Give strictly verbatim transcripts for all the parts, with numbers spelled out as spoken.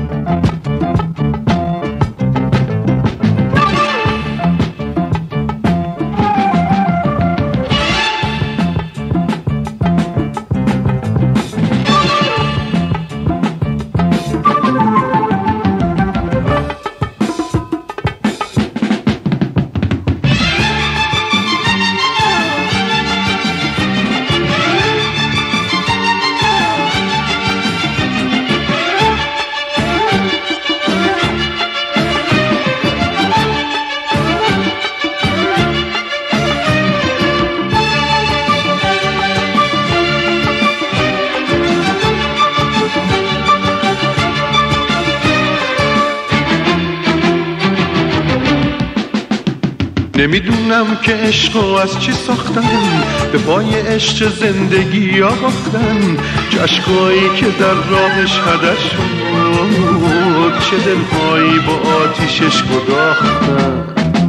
نمیدونم که عشقو از چی ساختن، به پای عشق زندگی آختن، چه عشقایی که در راهش هدر شد، چه دلهایی با آتیشش گداختن.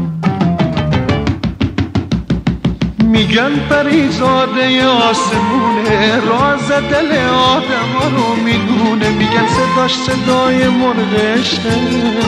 میگن پریزاده آسمونه، راز دل آدم ها رو میدونه، میگن صداش صدای مرغ عشقه،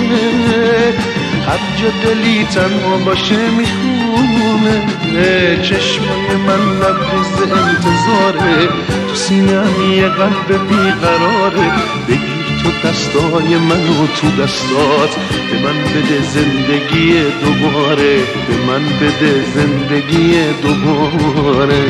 هر جا دلی تنها باشه میخونه. چشمای من لبریز انتظاره، تو سینه‌م یه قلب بیقراره، بگیر تو دستای منو تو دستات، به من بده زندگی دوباره، به من بده زندگی دوباره.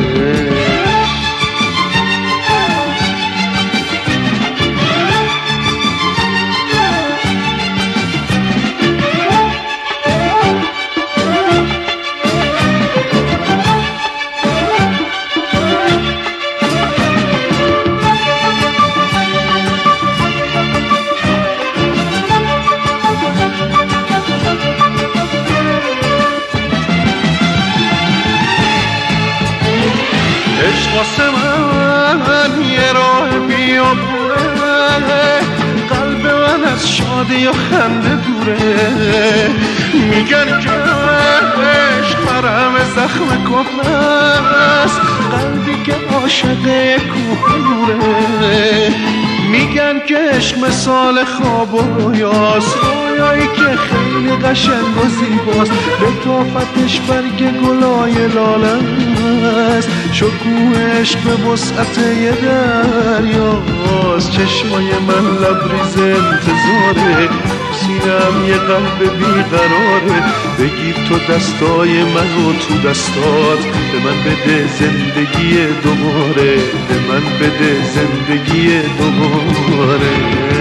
واسه من یه راه بیابونه، قلب من از شادی و خنده دوره، میگن که عشق مرهم زخم کهنه است، قلبی که عاشق کوه نوره، میگن که عشق مثال خواب و رویاست، رویایی که خیلی قشنگ و زیباست، لطافتش برگ گلای لاله است، شکوه عشق به وسعت یه دریاست. چشمای من لبریز انتظاره، سینه‌م یه قلب بیقراره، بگیر تو دستای من رو تو دستات، به من بده زندگی دوباره، به من بده زندگی دوباره.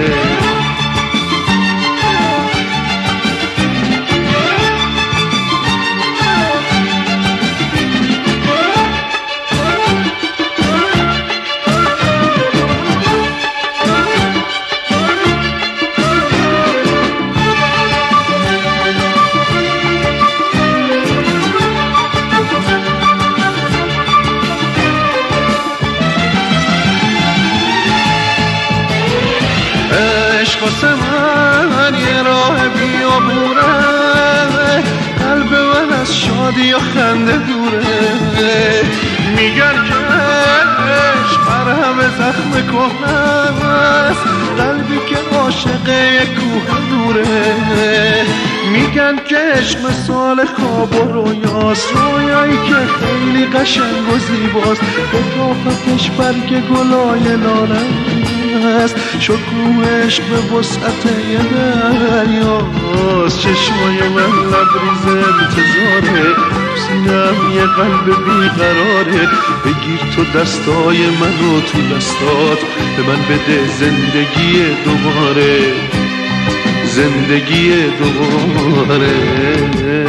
عشق واسه من یه راه بیابونه، قلب من از شادی و خنده دوره، میگن که عشق مرهم زخم کهنه است، قلبی که عاشق کوه نوره، میگن که عشق مثال خواب و رویاست، رویایی که خیلی قشنگ و زیباست، لطافتش برگ گلای لاله است، شکوه عشق به وسعت یه دریاست. چشمای من لبریز انتظاره، سینه‌م یه قلب بیقراره، بگیر تو دستای من رو تو دستات، به من بده زندگی دوباره، زندگی دوباره.